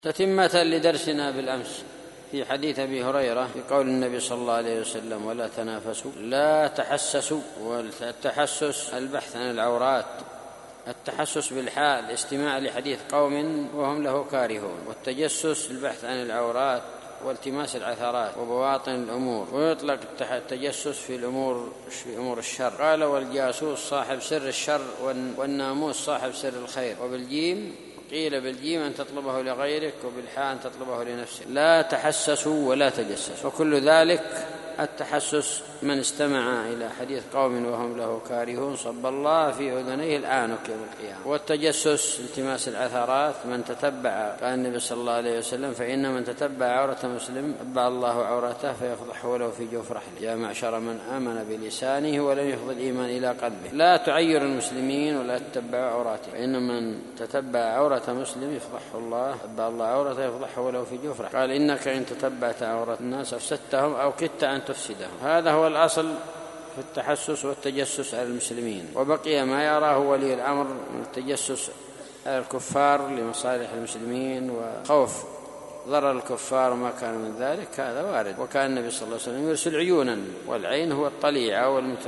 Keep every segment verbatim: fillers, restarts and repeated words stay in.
تتمة لدرسنا بالأمس في حديث أبي هريرة في قول النبي صلى الله عليه وسلم: ولا تنافسوا لا تحسسوا. والتحسس البحث عن العورات، التحسس بالحاء الاستماع لحديث قوم وهم له كارهون، والتجسس البحث عن العورات والتماس العثرات وبواطن الأمور. ويطلق التجسس في الأمور في أمور الشر. قال: والجاسوس صاحب سر الشر، والناموس صاحب سر الخير. وبالجيم قيل بالجيم أن تطلبه لغيرك، وبالحاء أن تطلبه لنفسك. لا تحسسوا ولا تجسسوا. وكل ذلك التحسس من استمع إلى حديث قوم وهم له كارهون صب الله في أذنيه الآنك يوم القيامة. والتجسس التماس العثرات، من تتبع، قال النبي صلى الله عليه وسلم: فإن من تتبع عورة مسلم تتبع الله عورته فيفضحه ولو في جوف رحله. يا معشر من آمن بلسانه ولم يفض الإيمان إلى قلبه، لا تعير المسلمين ولا تتبع عوراتهم، فإن من تتبع عورة مسلم يفضحه الله تتبع الله عورته يفضحه ولو في جوف رحله. قال: إنك إن تتبعت عورة الناس أفسدتهم أو كدت أن تفسدهم. هذا هو الأصل في التحسس والتجسس على المسلمين. وبقي ما يراه ولي الأمر من التجسس على الكفار لمصالح المسلمين وخوف ضرر الكفار وما كان من ذلك، هذا وارد. وكان النبي صلى الله عليه وسلم يرسل عيونا، والعين هو الطليعة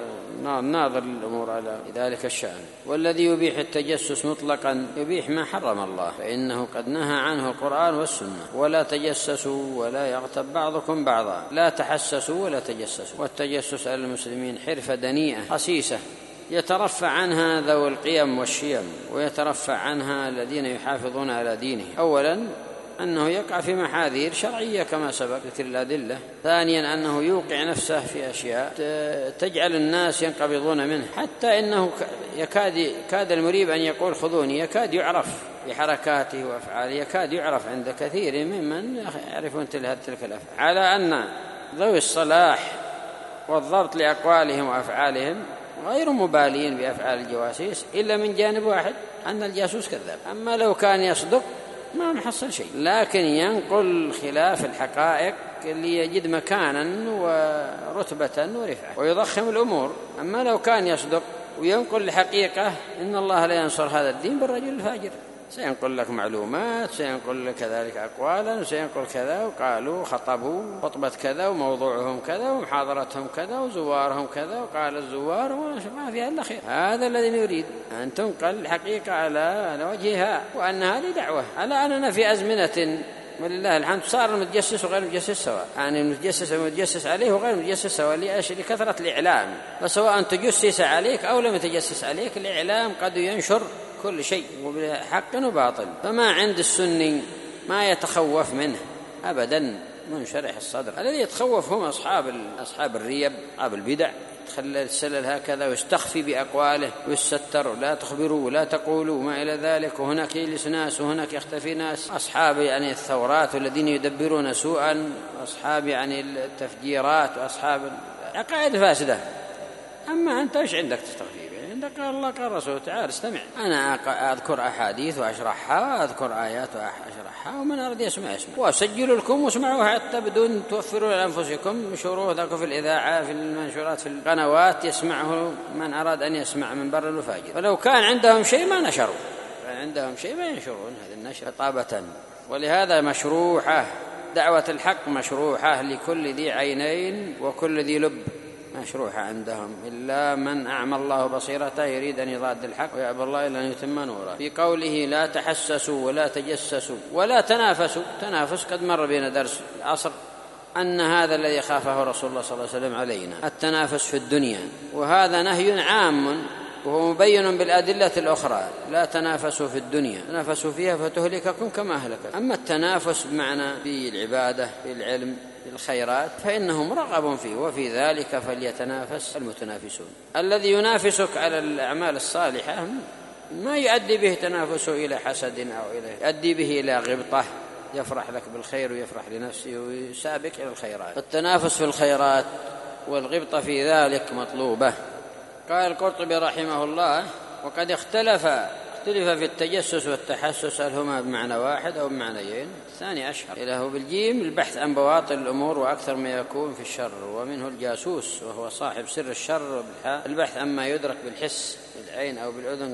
والناظر للأمور على ذلك الشأن. والذي يبيح التجسس مطلقا يبيح ما حرم الله، فإنه قد نهى عنه القرآن والسنة. ولا تجسسوا ولا يغتب بعضكم بعضا. لا تحسسوا ولا تجسسوا. والتجسس على المسلمين حرفة دنيئة خسيسة يترفع عنها ذوي القيم والشيم، ويترفع عنها الذين يحافظون على دينه. أولا أنه يقع في محاذير شرعية كما سبق ذكر الأدلة. ثانيا أنه يوقع نفسه في أشياء تجعل الناس ينقبضون منه، حتى إنه يكاد كاد المريب أن يقول خذوني، يكاد يعرف بحركاته وأفعاله، يكاد يعرف عند كثير ممن يعرفون تلك الأفعال، على أن ذوي الصلاح والضبط لأقوالهم وأفعالهم غير مبالين بأفعال الجواسيس إلا من جانب واحد، أن الجاسوس كذاب. أما لو كان يصدق ما محصل شيء، لكن ينقل خلاف الحقائق ليجد مكانا ورتبة ورفعة ويضخم الأمور. أما لو كان يصدق وينقل الحقيقة، إن الله لا ينصر هذا الدين بالرجل الفاجر. سينقل لك معلومات، سينقل لك كذلك أقوالا، سينقل كذا، وقالوا خطبوا خطبة كذا، وموضوعهم كذا، ومحاضرتهم كذا، وزوارهم كذا، وقال الزوار، وما فيها إلا خير. هذا الذي يريد أن تنقل الحقيقة على وجهها، وأن هذه دعوة. على أننا في أزمنة ولله الحمد صار المتجسس وغير المتجسس سواء، يعني المتجسس والمتجسس عليه وغير المتجسس سواء، لكثرة الإعلام. فسواء تجسس عليك أو لم يتجسس عليك، الإعلام قد ينشر كل شيء وبحق وباطل. فما عند السني ما يتخوف منه أبدا، منشرح الصدر. الذي يتخوف هم أصحاب أصحاب الريب، أصحاب البدع، تخلى السلل هكذا ويستخفي بأقواله ويستتر، لا تخبروا ولا تقولوا ما إلى ذلك. وهناك يجلس ناس وهناك يختفي ناس، أصحاب يعني الثورات والذين يدبرون سوءا، أصحاب يعني التفجيرات، وأصحاب عقائد فاسدة. أما أنت وش عندك تستخفي؟ عندك قال الله قال رسول، تعال استمع. أنا أذكر أحاديث وأشرحها، أذكر آيات وأشرحها، ومن أراد يسمع يسمع، وأسجل لكم واسمعوا حتى بدون توفروا لأنفسكم شروط ذاك في الإذاعة في المنشورات في القنوات، يسمعه من أراد أن يسمع من بر الفاجر. ولو كان عندهم شيء ما نشروا، كان عندهم شيء ما ينشرون هذا النشر طابة. ولهذا مشروحة دعوة الحق، مشروحة لكل ذي عينين وكل ذي لب، مشروحة عندهم، إلا من أعمى الله بصيرته يريد أن يضاد الحق ويأبى الله إلا أن يتم نوره. في قوله لا تحسسوا ولا تجسسوا ولا تنافسوا، تنافس قد مر بنا درس العصر أن هذا الذي خافه رسول الله صلى الله عليه وسلم علينا، التنافس في الدنيا، وهذا نهي عام وهو مبين بالأدلة الأخرى. لا تنافسوا في الدنيا، تنافسوا فيها فتهلككم كما أهلكت. أما التنافس بمعنى في العبادة في العلم في الخيرات فإنه مرغب فيه، وفي ذلك فليتنافس المتنافسون. الذي ينافسك على الأعمال الصالحة ما يؤدي به تنافسه إلى حسد أو إلى يؤدي به إلى غبطة، يفرح لك بالخير ويفرح لنفسه ويسابق إلى الخيرات. التنافس في الخيرات والغبطة في ذلك مطلوبة. قال القرطبي رحمه الله: وقد اختلف اختلف في التجسس والتحسس، هل هما بمعنى واحد أو بمعنيين؟ الثاني أشهر. إله بالجيم البحث عن بواطن الأمور وأكثر ما يكون في الشر، ومنه الجاسوس وهو صاحب سر الشر. وبالحاء البحث عما يدرك بالحس بالعين أو بالأذن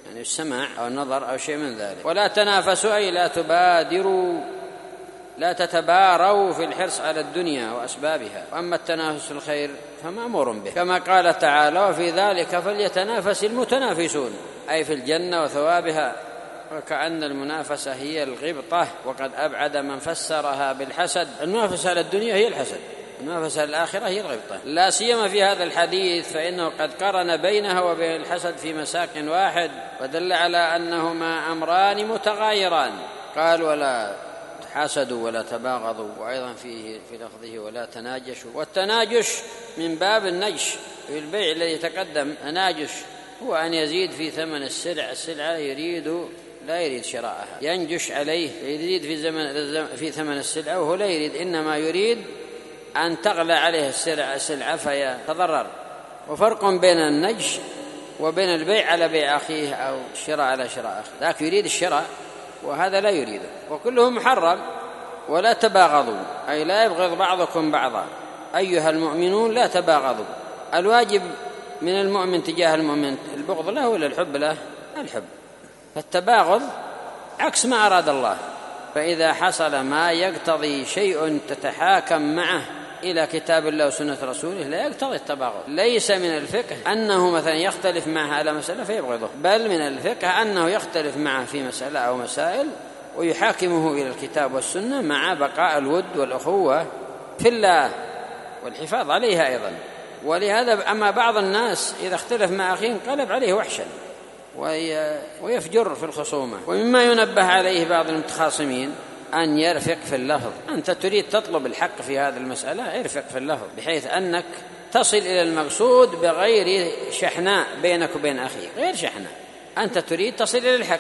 يعني السماع أو النظر أو شيء من ذلك. ولا تنافسوا أي لا تبادروا، لا تتباروا في الحرص على الدنيا وأسبابها. وأما التنافس في الخير فمأمور به، كما قال تعالى: وفي ذلك فليتنافس المتنافسون، أي في الجنة وثوابها. وكأن المنافسة هي الغبطة، وقد أبعد من فسرها بالحسد. المنافسة على الدنيا هي الحسد، المنافسة على الآخرة هي الغبطة، لا سيما في هذا الحديث، فإنه قد قرن بينها وبين الحسد في مساك واحد، ودل على أنهما أمران متغايران. قال: ولا تحاسدوا ولا تباغضوا، وأيضا فيه في لفظه ولا تناجشوا. والتناجش من باب النجش في البيع الذي تقدم. تناجش هو أن يزيد في ثمن السلع، السلعة يريد لا يريد شراءها، ينجش عليه، يزيد في زمن في ثمن السلعة وهو لا يريد، إنما يريد أن تغلى عليه السلعة السلعة فيتضرر. وفرق بين النجش وبين البيع على بيع أخيه أو الشراء على شراء أخيه. ذاك يريد الشراء وهذا لا يريده، وكله محرم. ولا تباغضوا أي لا يبغض بعضكم بعضا. أيها المؤمنون لا تباغضوا. الواجب من المؤمن تجاه المؤمن البغض له ولا الحب له؟ الحب. فالتباغض عكس ما أراد الله. فإذا حصل ما يقتضي شيء تتحاكم معه إلى كتاب الله وسنة رسوله لا يقتضي التباغض. ليس من الفقه أنه مثلا يختلف معه على مسألة فيبغضه، بل من الفقه أنه يختلف معه في مسألة أو مسائل ويحاكمه إلى الكتاب والسنة مع بقاء الود والأخوة في الله والحفاظ عليها أيضا. ولهذا أما بعض الناس إذا اختلف مع أخيه انقلب عليه وحشا ويفجر في الخصومة. ومما ينبه عليه بعض المتخاصمين أن يرفق في اللفظ. أنت تريد تطلب الحق في هذه المسألة، ارفق في اللفظ بحيث أنك تصل إلى المقصود بغير شحناء بينك وبين أخيك، غير شحناء. أنت تريد تصل إلى الحق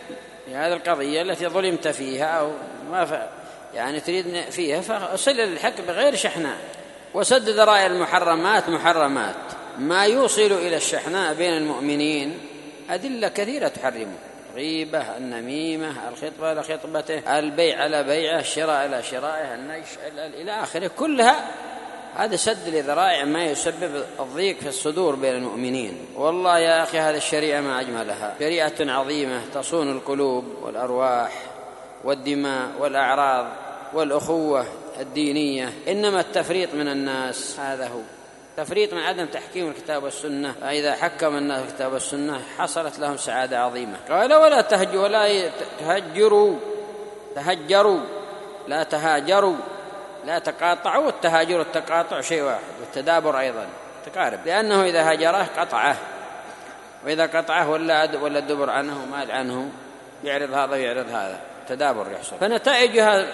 في هذه القضية التي ظلمت فيها أو ما ف... يعني تريد فيها، فصل إلى الحق بغير شحناء. وسد ذرائع المحرمات محرمات. ما يوصل إلى الشحناء بين المؤمنين أدلة كثيرة تحرمه: غيبة، النميمة، الخطبة على خطبته، البيع على بيعه، الشراء على شرائه، النجش إلى آخره. كلها هذا سد لذرائع ما يسبب الضيق في الصدور بين المؤمنين. والله يا أخي هذه الشريعة ما أجملها، شريعة عظيمة تصون القلوب والأرواح والدماء والأعراض والأخوة الدينية. إنما التفريط من الناس هذا هو تفريط من عدم تحكيم الكتاب والسنة. فإذا حكم الناس الكتاب والسنة حصلت لهم سعادة عظيمة. قال: ولا تهجروا ولا تهجروا تهجروا لا تهاجروا لا تقاطعوا. والتهاجر والتقاطع شيء واحد، والتدابر أيضا تقارب، لأنه إذا هاجره قطعه، وإذا قطعه ولا ولا الدبر عنه مال عنه، يعرض هذا ويعرض هذا، تدابر يحصل. فنتائجها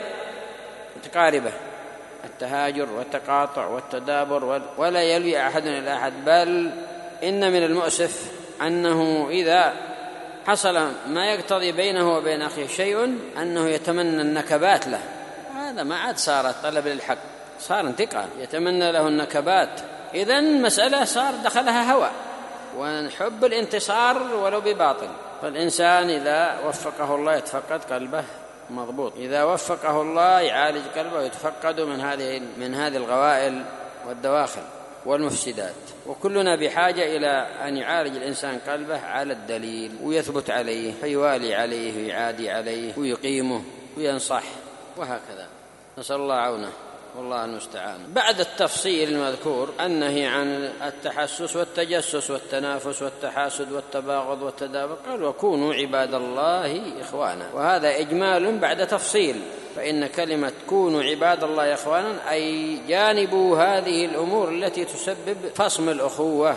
متقاربة، التهاجر والتقاطع والتدابر، ولا يلوي أحد إلى أحد. بل إن من المؤسف أنه إذا حصل ما يقتضي بينه وبين أخيه شيء أنه يتمنى النكبات له. هذا ما عاد صار طلب للحق، صار انتقام، يتمنى له النكبات. إذن مسألة صار دخلها هوى ونحب الانتصار ولو بباطل. فالإنسان إذا وفقه الله يتفقد قلبه مضبوط، إذا وفقه الله يعالج قلبه ويتفقد من هذه من هذه الغوائل والدواخل والمفسدات. وكلنا بحاجة إلى أن يعالج الإنسان قلبه على الدليل ويثبت عليه، فيوالي عليه ويعادي عليه ويقيمه وينصح وهكذا. نسأل الله عونه والله المستعان. بعد التفصيل المذكور النهي عن التحسس والتجسس والتنافس والتحاسد والتباغض والتدابر، قال: وكونوا عباد الله إخوانا. وهذا إجمال بعد تفصيل، فإن كلمة كونوا عباد الله إخوانا أي جانبوا هذه الأمور التي تسبب فصم الأخوة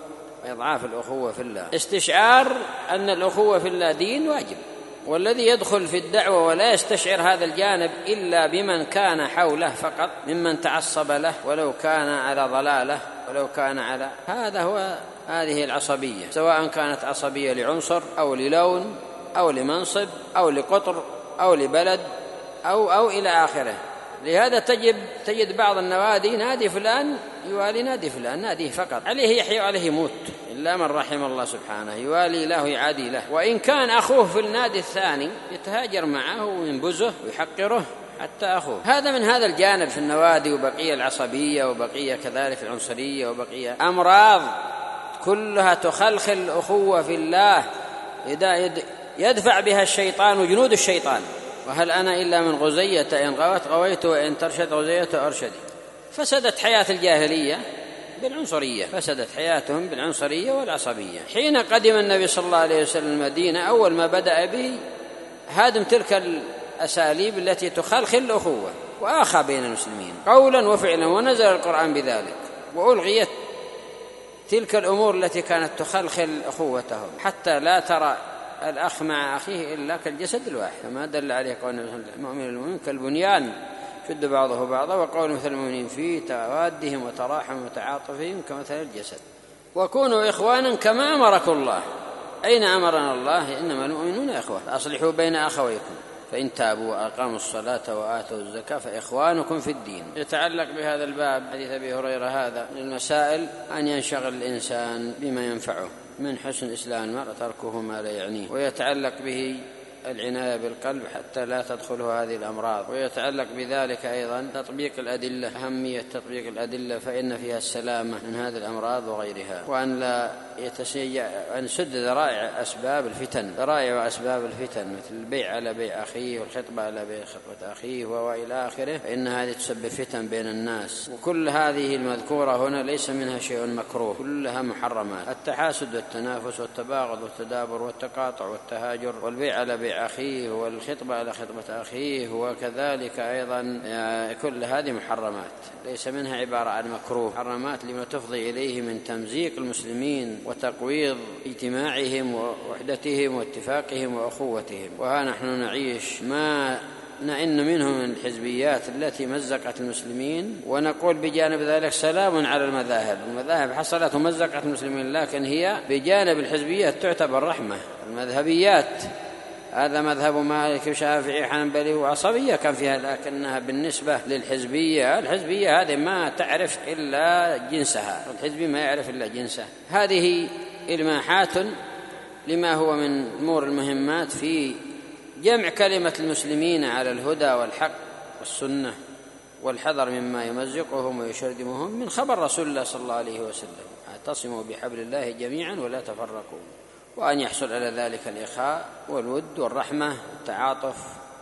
وإضعاف الأخوة في الله. استشعار أن الأخوة في الله دين واجب، والذي يدخل في الدعوة ولا يستشعر هذا الجانب إلا بمن كان حوله فقط ممن تعصب له ولو كان على ضلاله ولو كان على هذا هو هذه العصبية، سواء كانت عصبية لعنصر أو للون أو لمنصب أو لقطر أو لبلد أو أو إلى آخره. لهذا تجد تجد بعض النوادي نادي فلان يوالي نادي فلان، ناديه فقط، عليه يحيى وعليه يموت إلا من رحم الله سبحانه، يوالي له يعادي له. وإن كان أخوه في النادي الثاني يتهاجر معه وينبزه ويحقره حتى أخوه. هذا من هذا الجانب في النوادي، وبقية العصبية، وبقية كذلك العنصرية، وبقية أمراض كلها تخلخل الأخوة في الله يدفع بها الشيطان وجنود الشيطان. وهل أنا إلا من غزية، إن غوت غويت وإن ترشد غزية أرشدي. فسدت حياة الجاهلية بالعنصرية، فسدت حياتهم بالعنصرية والعصبية. حين قدم النبي صلى الله عليه وسلم المدينة أول ما بدأ به هادم تلك الأساليب التي تخلخل الأخوة وآخى بين المسلمين قولا وفعلا، ونزل القرآن بذلك وألغيت تلك الأمور التي كانت تخلخل أخوتهم، حتى لا ترى الأخ مع أخيه إلا كالجسد الواحد، كما دل عليه قول المؤمن المؤمن كالبنيان شد بعضه بعضا، وقول مثل المؤمنين في توادهم وتراحم وتعاطفهم كمثل الجسد. وكونوا إخوانا كما أمركم الله. أين أمرنا الله؟ إنما المؤمنون إخوة فأصلحوا بين أخويكم فإن تابوا وأقاموا الصلاة وآتوا الزكاة فإخوانكم في الدين. يتعلق بهذا الباب حديث أبي هريرة هذا من المسائل أن ينشغل الإنسان بما ينفعه، من حسن إسلام المرء تركه ما لا يعنيه، ويتعلق به العناية بالقلب حتى لا تدخله هذه الأمراض، ويتعلق بذلك أيضا تطبيق الأدلة، أهمية تطبيق الأدلة فإن فيها السلامة من هذه الأمراض وغيرها، وأن لا يتسيع أن سد ذرائع أسباب الفتن، ذرائع وأسباب الفتن مثل البيع على بيع أخيه والخطبة على بيع خطبة أخيه وإلى آخره، فإن هذه تسبب فتن بين الناس. وكل هذه المذكورة هنا ليس منها شيء مكروه، كلها محرمات. التحاسد والتنافس والتباغض والتدابر والتقاطع والتهاجر والبيع على بيع أخيه والخطبة على خطبة أخيه، وكذلك أيضا كل هذه محرمات ليس منها عبارة عن مكروه، محرمات لما تفضي إليه من تمزيق المسلمين وتقويض اجتماعهم ووحدتهم واتفاقهم وأخوتهم. وها نحن نعيش ما نئن منه من الحزبيات التي مزقت المسلمين، ونقول بجانب ذلك سلام على المذاهب. المذاهب حصلت ومزقت المسلمين، لكن هي بجانب الحزبيات تعتبر رحمة. المذهبيات هذا مذهب مالك وشافعي حنبلي وعصبية كان فيها، لكنها بالنسبة للحزبية الحزبية هذه ما تعرف إلا جنسها، الحزبي ما يعرف إلا جنسه. هذه إلماحات لما هو من أمور المهمات في جمع كلمة المسلمين على الهدى والحق والسنة والحذر مما يمزقهم ويشردمهم من خبر رسول الله صلى الله عليه وسلم: اعتصموا بحبل الله جميعا ولا تفرقوا. وأن يحصل على ذلك الإخاء والود والرحمة والتعاطف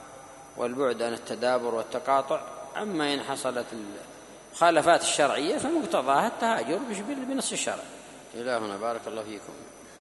والبعد عن التدابر والتقاطع. أما إن حصلت الخلافات الشرعية فمقتضاها التهاجر بنص الشرع. إلهنا بارك الله فيكم.